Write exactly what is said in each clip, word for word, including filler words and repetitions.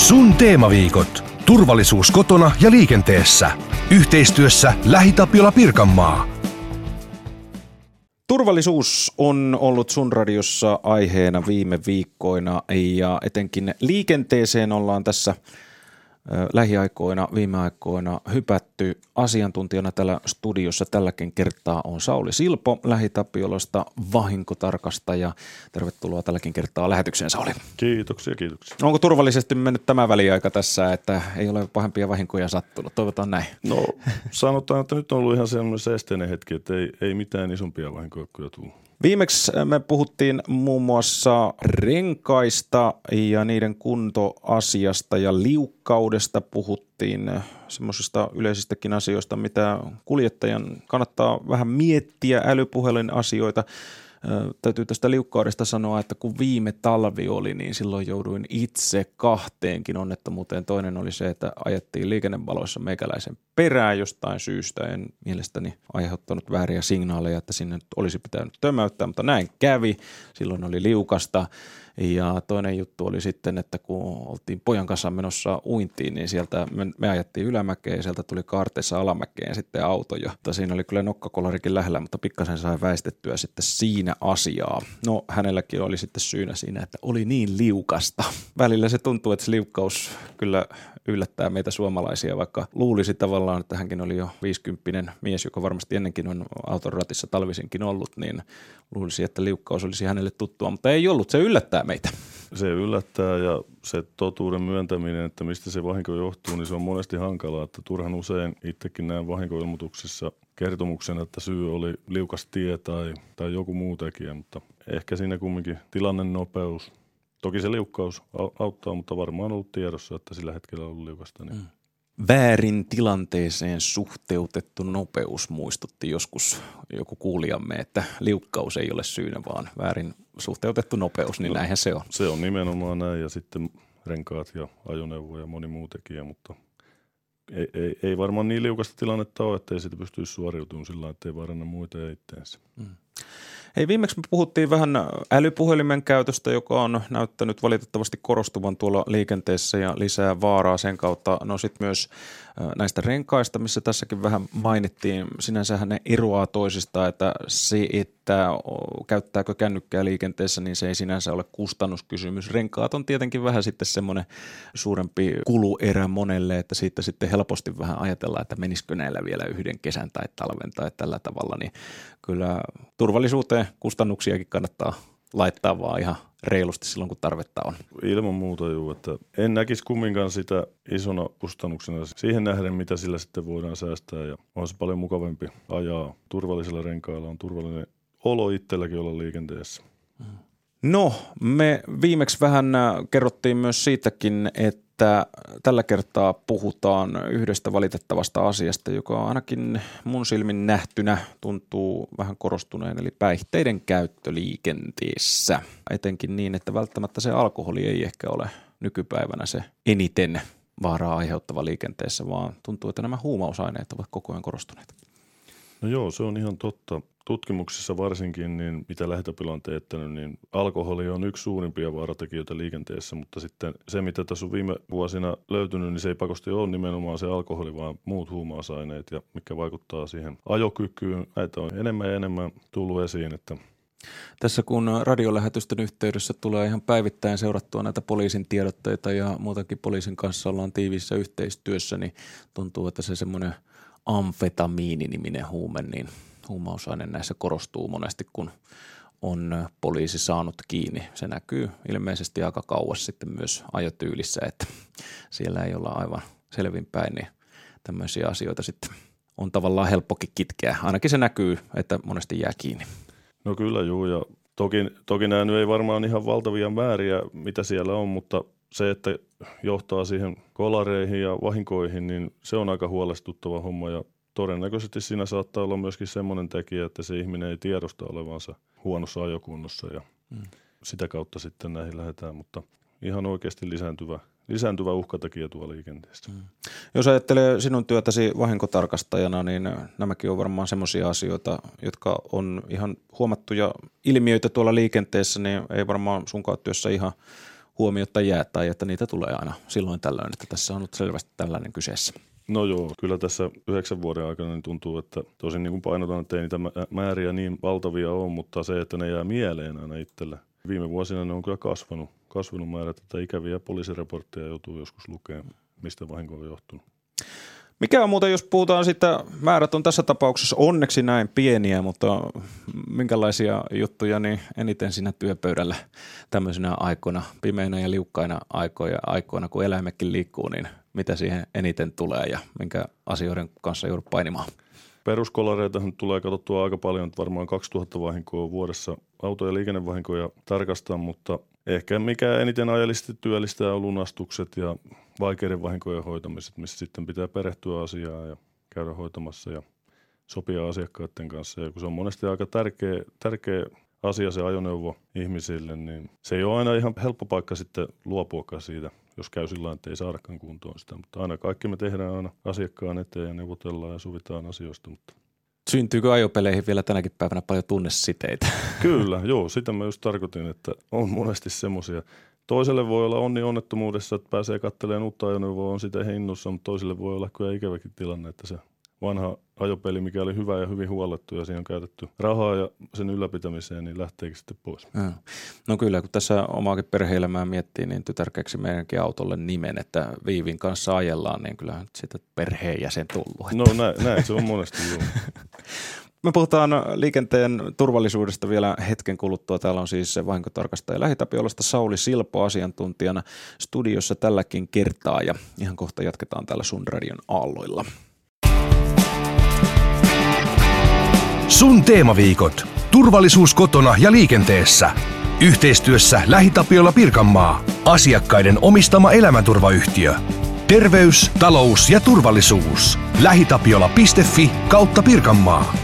Sun teemaviikot. Turvallisuus kotona ja liikenteessä. Yhteistyössä LähiTapiola Pirkanmaa. Turvallisuus on ollut Sun radiossa aiheena viime viikkoina ja etenkin liikenteeseen ollaan tässä lähiaikoina, viime aikoina hypätty. Asiantuntijana täällä studiossa tälläkin kertaa on Sauli Silpo LähiTapiolasta, vahinkotarkastaja. Tervetuloa tälläkin kertaa lähetykseen, Sauli. Kiitoksia, kiitoksia. Onko turvallisesti mennyt tämä väliaika tässä, että ei ole pahempia vahinkoja sattunut? Toivotaan näin. No sanotaan, että nyt on ollut ihan sellainen seesteinen hetki, että ei, ei mitään isompia vahinkoja kyllä tullut. Viimeksi me puhuttiin muun muassa renkaista ja niiden kuntoasiasta ja liukkaudesta puhuttiin, semmoisista yleisistäkin asioista, mitä kuljettajan kannattaa vähän miettiä, älypuhelin asioita. Täytyy tästä liukkaudesta sanoa, että kun viime talvi oli, niin silloin jouduin itse kahteenkin onnettomuuteen. Toinen oli se, että ajettiin liikennevaloissa meikäläisen perään jostain syystä. En mielestäni aiheuttanut vääriä signaaleja, että sinne olisi pitänyt tömäyttää, mutta näin kävi. Silloin oli liukasta. Ja toinen juttu oli sitten, että kun oltiin pojan kanssa menossa uintiin, niin sieltä me, me ajettiin ylämäkeen ja sieltä tuli kaarteessa alamäkeen sitten auto. Ja siinä oli kyllä nokkakolarikin lähellä, mutta pikkasen sai väistettyä sitten siinä asiaa. No hänelläkin oli sitten syynä siinä, että oli niin liukasta. Välillä se tuntuu, että se liukkaus kyllä yllättää meitä suomalaisia, vaikka luulisi tavallaan, että hänkin oli jo viisikymppinen mies, joka varmasti ennenkin on auton ratissa talvisinkin ollut, niin luulisi, että liukkaus olisi hänelle tuttua, mutta ei ollut. Se yllättää meitä. Se yllättää ja se totuuden myöntäminen, että mistä se vahinko johtuu, niin se on monesti hankalaa, että turhan usein itsekin näen vahinkoilmoituksissa kertomuksena, että syy oli liukas tie tai, tai joku muu tekijä, mutta ehkä siinä kumminkin tilanne nopeus. Toki se liukkaus auttaa, mutta varmaan on ollut tiedossa, että sillä hetkellä on ollut liukasta. Niin. Mm. Väärin tilanteeseen suhteutettu nopeus muistutti joskus joku kuulijamme, että liukkaus ei ole syynä, vaan väärin suhteutettu nopeus, niin no, näinhän se on. Se on nimenomaan näin ja sitten renkaat ja ajoneuvo ja moni muu tekijä, mutta ei, ei, ei varmaan niin liukasta tilannetta ole, että ei siitä pystyisi suoriutumaan sillä, että ei vaaranna muita ja itteensä. Mm. Hei, viimeksi me puhuttiin vähän älypuhelimen käytöstä, joka on näyttänyt valitettavasti korostuvan tuolla liikenteessä ja lisää vaaraa sen kautta. No sitten myös näistä renkaista, missä tässäkin vähän mainittiin. Sinänsähän ne eroaa toisistaan, että se, että käyttääkö kännykkää liikenteessä, niin se ei sinänsä ole kustannuskysymys. Renkaat on tietenkin vähän sitten semmoinen suurempi kuluerä monelle, että siitä sitten helposti vähän ajatellaan, että menisikö näillä vielä yhden kesän tai talven tai tällä tavalla, niin kyllä turvallisuuteen kustannuksiakin kannattaa laittaa vaan ihan reilusti silloin, kun tarvetta on. Ilman muuta juu, että en näkisi kumminkaan sitä isona kustannuksena siihen nähden, mitä sillä sitten voidaan säästää ja on se paljon mukavampi ajaa turvallisella renkailla, on turvallinen olo itselläkin olla liikenteessä. No, me viimeksi vähän kerrottiin myös siitäkin, että tällä kertaa puhutaan yhdestä valitettavasta asiasta, joka ainakin mun silmin nähtynä tuntuu vähän korostuneen, eli päihteiden käyttö liikenteessä. Etenkin niin, että välttämättä se alkoholi ei ehkä ole nykypäivänä se eniten vaaraa aiheuttava liikenteessä, vaan tuntuu, että nämä huumausaineet ovat koko ajan korostuneet. No joo, se on ihan totta. Tutkimuksissa varsinkin, niin mitä LähiTapiola on teettänyt, niin alkoholi on yksi suurimpia vaaratekijöitä liikenteessä, mutta sitten se, mitä tässä on viime vuosina löytynyt, niin se ei pakosti ole nimenomaan se alkoholi, vaan muut huumausaineet, ja mikä vaikuttaa siihen ajokykyyn. Näitä on enemmän ja enemmän tullut esiin, että tässä kun radiolähetysten yhteydessä tulee ihan päivittäin seurattua näitä poliisin tiedotteita ja muutenkin poliisin kanssa ollaan tiiviissä yhteistyössä, niin tuntuu, että se semmoinen amfetamiini-niminen huume, niin huumausaine näissä korostuu monesti, kun on poliisi saanut kiinni. Se näkyy ilmeisesti aika kauas sitten myös ajotyylissä, että siellä ei olla aivan selvinpäin, niin tämmöisiä asioita sitten on tavallaan helppokin kitkeä. Ainakin se näkyy, että monesti jää kiinni. No kyllä juu, ja toki, toki nämä nyt ei varmaan ihan valtavia määriä, mitä siellä on, mutta se, että johtaa siihen kolareihin ja vahinkoihin, niin se on aika huolestuttava homma ja todennäköisesti siinä saattaa olla myöskin semmoinen tekijä, että se ihminen ei tiedosta olevansa huonossa ajokunnossa ja mm. sitä kautta sitten näihin lähdetään, mutta ihan oikeasti lisääntyvä, lisääntyvä uhkatekijä tuolla liikenteessä. Mm. Jos ajattelee sinun työtäsi vahinkotarkastajana, niin nämäkin on varmaan semmoisia asioita, jotka on ihan huomattuja ilmiöitä tuolla liikenteessä, niin ei varmaan sunkaan työssä ihan huomiotta jää tai että niitä tulee aina silloin tällöin, että tässä on nyt selvästi tällainen kyseessä? No joo, kyllä tässä yhdeksän vuoden aikana niin tuntuu, että tosin niin kuin painotan, että ei niitä määriä niin valtavia ole, mutta se, että ne jää mieleen aina itselle. Viime vuosina ne on kyllä kasvanut, kasvanut määrät, että ikäviä poliisireportteja joutuu joskus lukemaan, mistä vahinko on johtunut. Mikä on muuten, jos puhutaan siitä, määrät on tässä tapauksessa onneksi näin pieniä, mutta minkälaisia juttuja niin eniten siinä työpöydällä tämmöisenä aikoina, pimeinä ja liukkaina aikoina, aikoina, kun eläimekin liikkuu, niin mitä siihen eniten tulee ja minkä asioiden kanssa joudut painimaan? Peruskolareitahan tulee katsottua aika paljon, että varmaan kaksituhatta vahinkoa vuodessa auto- ja liikennevahinkoja tarkastaa, mutta ehkä mikä eniten ajallisesti työllistää on lunastukset ja vaikeiden vahinkojen hoitamiset, missä sitten pitää perehtyä asiaan ja käydä hoitamassa ja sopia asiakkaiden kanssa. Ja kun se on monesti aika tärkeä, tärkeä asia se ajoneuvo ihmisille, niin se ei ole aina ihan helppo paikka sitten luopuakaan siitä, jos käy sillä tavalla, että ei saadakaan kuntoon sitä. Mutta aina kaikki me tehdään aina asiakkaan eteen ja neuvotellaan ja sovitaan asioista. Mutta syntyykö ajopeleihin vielä tänäkin päivänä paljon tunnesiteitä? Kyllä, joo. Sitä mä just tarkoitin, että on monesti semmoisia. Toiselle voi olla onni onnettomuudessa, että pääsee katselemaan uutta ajoneuvoa, on sitä hinnossa, mutta toiselle voi olla kyllä ikäväkin tilanne, että se vanha ajopeli, mikä oli hyvä ja hyvin huollettu ja siihen on käytetty rahaa ja sen ylläpitämiseen, niin lähteekin sitten pois. Ja. No kyllä, kun tässä omaakin perhe-elämää miettii, niin tytär keksi meidänkin autolle nimen, että Viivin kanssa ajellaan, niin kyllähän siitä perheenjäsen tullut. No näin, näin se on monesti joo. Me puhutaan liikenteen turvallisuudesta vielä hetken kuluttua. Täällä on siis se vahinkotarkastaja Lähi-Tapiolasta Sauli Silpo asiantuntijana studiossa tälläkin kertaa ja ihan kohta jatketaan täällä Sun Radion aalloilla. Sun teemaviikot. Turvallisuus kotona ja liikenteessä. Yhteistyössä Lähi-Tapiola Pirkanmaa. Asiakkaiden omistama elämänturvayhtiö. Terveys, talous ja turvallisuus. lähitapiola piste fi kautta Pirkanmaa.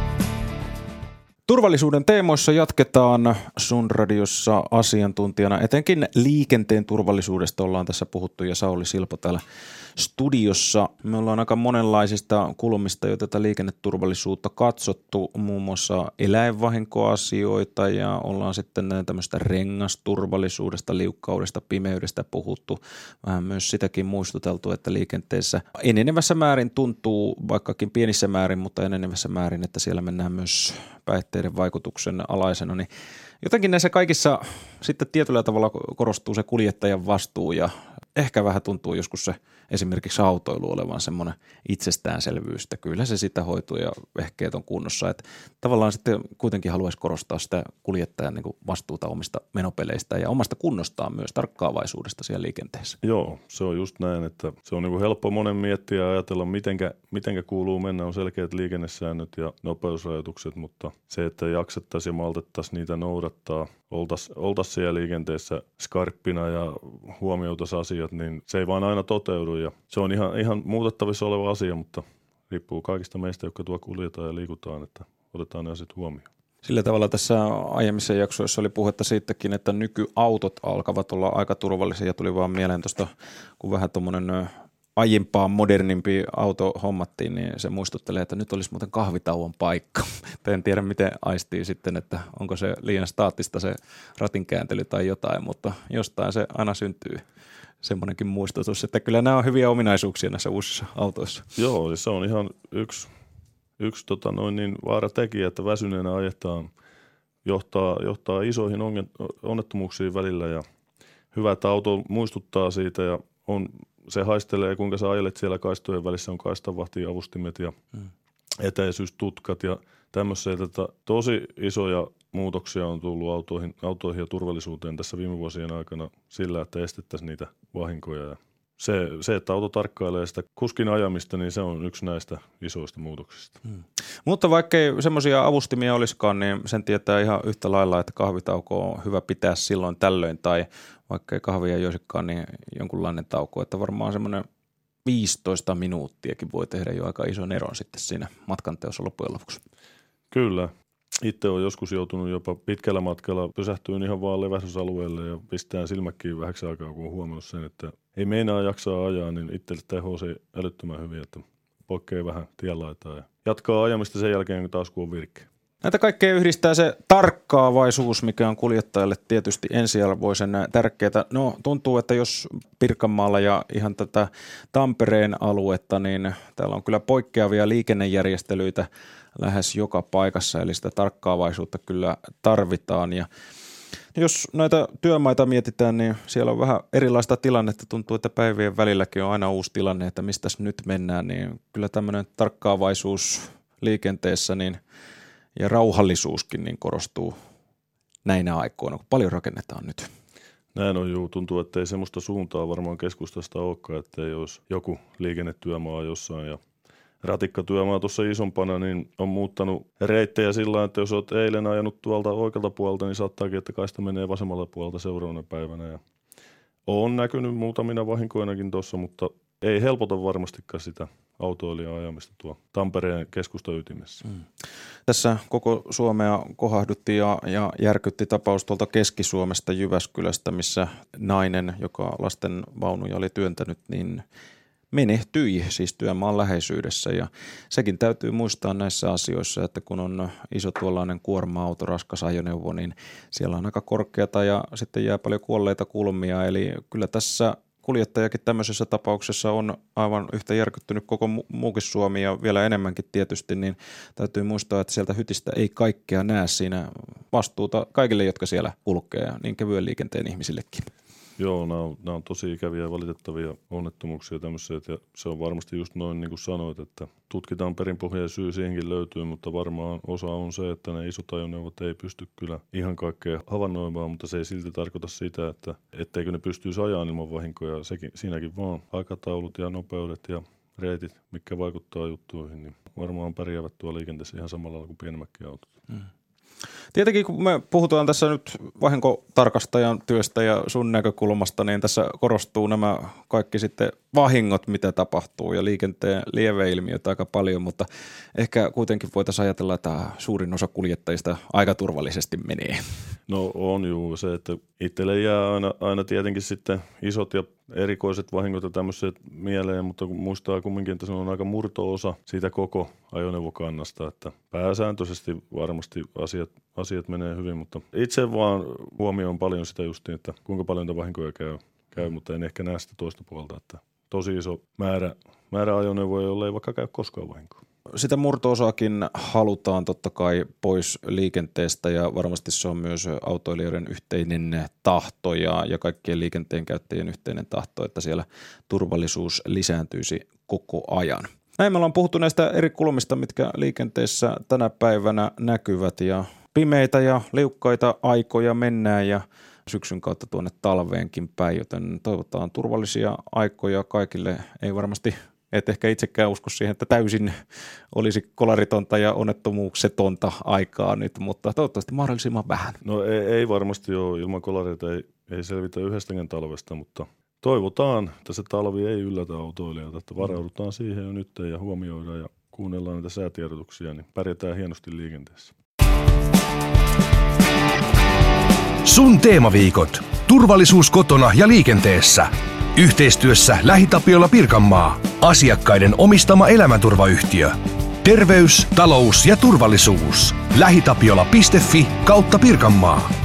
Turvallisuuden teemoissa jatketaan Sun Radiossa asiantuntijana. Etenkin liikenteen turvallisuudesta ollaan tässä puhuttu ja Sauli Silpo täällä studiossa. Me ollaan aika monenlaisista kulmista jo tätä liikenneturvallisuutta katsottu, muun muassa eläinvahinkoasioita ja ollaan sitten tämmöistä rengasturvallisuudesta, liukkaudesta, pimeydestä puhuttu. Vähän myös sitäkin muistuteltu, että liikenteessä enenevässä määrin tuntuu, vaikkakin pienissä määrin, mutta enenevässä määrin, että siellä mennään myös päihteiden vaikutuksen alaisena, niin jotenkin näissä kaikissa sitten tietyllä tavalla korostuu se kuljettajan vastuu ja ehkä vähän tuntuu joskus se esimerkiksi autoilu olevan semmoinen itsestäänselvyys, että kyllä se sitä hoituu ja vehkeet on kunnossa. Että tavallaan sitten kuitenkin haluaisi korostaa sitä kuljettajan niin kuin vastuuta omista menopeleistä ja omasta kunnostaan myös tarkkaavaisuudesta siellä liikenteessä. Joo, se on just näin, että se on niin kuin helppo monen miettiä ja ajatella, mitenkä, mitenkä kuuluu mennä. On selkeät liikennesäännöt ja nopeusrajoitukset, mutta se, että jaksettaisiin ja maltettaisiin niitä noudattaa, oltaisiin oltais siellä liikenteessä skarppina ja huomioitaisiin asiat, niin se ei vaan aina toteudu. Ja se on ihan, ihan muutettavissa oleva asia, mutta riippuu kaikista meistä, jotka tuo kuljetaan ja liikutaan, että otetaan ne asiat huomioon. Sillä tavalla tässä aiemmissa jaksoissa oli puhetta siitäkin, että nykyautot alkavat olla aika turvallisia ja tuli vaan mieleen tuosta, kun vähän tuommoinen aiempaa modernimpi auto hommattiin, niin se muistuttelee, että nyt olisi muuten kahvitauon paikka. En tiedä, miten aistii sitten, että onko se liian staattista se ratinkääntely tai jotain, mutta jostain se aina syntyy semmoinenkin muistutus, että kyllä nämä on hyviä ominaisuuksia näissä uusissa autoissa. Joo, se on ihan yksi, yksi tota noin niin vaaratekijä, että väsyneenä ajetaan, johtaa, johtaa isoihin onnettomuuksiin välillä ja hyvä, että auto muistuttaa siitä ja on, se haistelee, kuinka sä ajelet siellä kaistojen välissä, on kaistanvahti, avustimet ja hmm. etäisyystutkat ja tämmöisiä, että tosi isoja muutoksia on tullut autoihin, autoihin ja turvallisuuteen tässä viime vuosien aikana sillä, että estettäisiin niitä vahinkoja. Ja se, se, että auto tarkkailee sitä kuskin ajamista, niin se on yksi näistä isoista muutoksista. Hmm. Mutta vaikkei semmoisia avustimia olisikaan, niin sen tietää ihan yhtä lailla, että kahvitauko on hyvä pitää silloin tällöin, tai vaikka ei kahvia joisikaan, niin jonkunlainen tauko, että varmaan semmoinen viisitoista minuuttiakin voi tehdä jo aika ison eron sitten siinä matkanteossa loppujen lopuksi. Kyllä. Itse olen joskus joutunut jopa pitkällä matkalla pysähtyyn ihan vaan levähdysalueelle ja pistään silmäkkiin vähäksi aikaa, kun on huomannut sen, että ei meinaa jaksaa ajaa, niin itselle tehosi älyttömän hyvin, että poikkeaa vähän tienlaitaa ja jatkaa ajamista sen jälkeen, kun taas kun on virkeä. Näitä kaikkea yhdistää se tarkkaavaisuus, mikä on kuljettajalle tietysti ensiarvoisen tärkeää. No tuntuu, että jos Pirkanmaalla ja ihan tätä Tampereen aluetta, niin täällä on kyllä poikkeavia liikennejärjestelyitä lähes joka paikassa, eli sitä tarkkaavaisuutta kyllä tarvitaan. Ja jos näitä työmaita mietitään, niin siellä on vähän erilaista tilannetta. Tuntuu, että päivien välilläkin on aina uusi tilanne, että mistäs nyt mennään. Niin kyllä tämmöinen tarkkaavaisuus liikenteessä niin, ja rauhallisuuskin niin korostuu näinä aikoina, kun paljon rakennetaan nyt. Näin on, juu. Tuntuu, että ei semmoista suuntaa varmaan keskustasta olekaan, että ei olisi joku liikennetyömaa jossain. Ja ratikkatyömaa tuossa isompana niin on muuttanut reittejä sillä tavalla, että jos olet eilen ajanut tuolta oikealta puolelta, niin saattaakin, että kaista menee vasemmalla puolelta seuraavana päivänä. Ja on näkynyt muutamina vahinkoinakin tuossa, mutta ei helpota varmastikaan sitä autoilijan ajamista tuo Tampereen keskustaytimessä. Mm. Tässä koko Suomea kohahduttiin ja, ja järkytti tapaus tuolta Keski-Suomesta Jyväskylästä, missä nainen, joka lasten vaunuja oli työntänyt, niin menehtyi siis työmaan läheisyydessä, ja sekin täytyy muistaa näissä asioissa, että kun on iso tuollainen kuorma-auto, raskas ajoneuvo, niin siellä on aika korkeata ja sitten jää paljon kuolleita kulmia, eli kyllä tässä kuljettajakin tämmöisessä tapauksessa on aivan yhtä järkyttynyt koko muukin Suomi ja vielä enemmänkin tietysti, niin täytyy muistaa, että sieltä hytistä ei kaikkea näe siinä vastuuta kaikille, jotka siellä kulkee, niin kevyen liikenteen ihmisillekin. Joo, nämä on, nämä on tosi ikäviä ja valitettavia onnettomuuksia tämmöisiä, ja se on varmasti just noin niin kuin sanoit, että tutkitaan perinpohja ja syy siihenkin löytyy, mutta varmaan osa on se, että ne isot ajoneuvot ei pysty kyllä ihan kaikkea havainnoimaan, mutta se ei silti tarkoita sitä, että etteikö ne pystyisi ajamaan ilman vahinkoja. Sekin, siinäkin vaan aikataulut ja nopeudet ja reitit, mitkä vaikuttaa juttuihin, niin varmaan pärjäävät tuolla liikenteessä ihan samalla lailla kuin pienemmätkin autot. Hmm. Tietenkin kun me puhutaan tässä nyt vahinkotarkastajan työstä ja sun näkökulmasta, niin tässä korostuu nämä kaikki sitten vahingot, mitä tapahtuu ja liikenteen lieveilmiöt aika paljon, mutta ehkä kuitenkin voitaisiin ajatella, että suurin osa kuljettajista aika turvallisesti menee. No on juu se, että itselle jää aina, aina tietenkin sitten isot ja erikoiset vahingot ja tämmöiset mieleen, mutta kun muistaa kumminkin, että se on aika murto-osa siitä koko ajoneuvokannasta, että pääsääntöisesti varmasti asiat, asiat menee hyvin, mutta itse vaan huomioon paljon sitä justiin, että kuinka paljon niitä vahinkoja käy, käy, mutta en ehkä näe sitä toista puolta, että tosi iso määrä, määrä ajoneuvoja, joilla ei vaikka käy koskaan vahinkoa. Sitä murto-osaakin halutaan totta kai pois liikenteestä ja varmasti se on myös autoilijoiden yhteinen tahto ja, ja kaikkien liikenteen käyttäjien yhteinen tahto, että siellä turvallisuus lisääntyisi koko ajan. Näin me ollaan puhuttu näistä eri kulmista, mitkä liikenteessä tänä päivänä näkyvät ja pimeitä ja liukkaita aikoja mennään ja syksyn kautta tuonne talveenkin päin, joten toivotaan turvallisia aikoja kaikille. Ei varmasti, et ehkä itsekään usko siihen, että täysin olisi kolaritonta ja onnettomuuksetonta aikaa nyt, mutta toivottavasti mahdollisimman vähän. No ei, ei varmasti ole, ilman kolareita ei, ei selvitä yhdestäkään talvesta, mutta toivotaan, että se talvi ei yllätä autoilijoita, että varaudutaan siihen jo nyt ja huomioidaan ja kuunnellaan näitä säätiedotuksia, niin pärjätään hienosti liikenteessä. Sun teemaviikot. Turvallisuus kotona ja liikenteessä. Yhteistyössä LähiTapiola Pirkanmaa. Asiakkaiden omistama elämänturvayhtiö. Terveys, talous ja turvallisuus. lähitapiola piste fi kautta Pirkanmaa.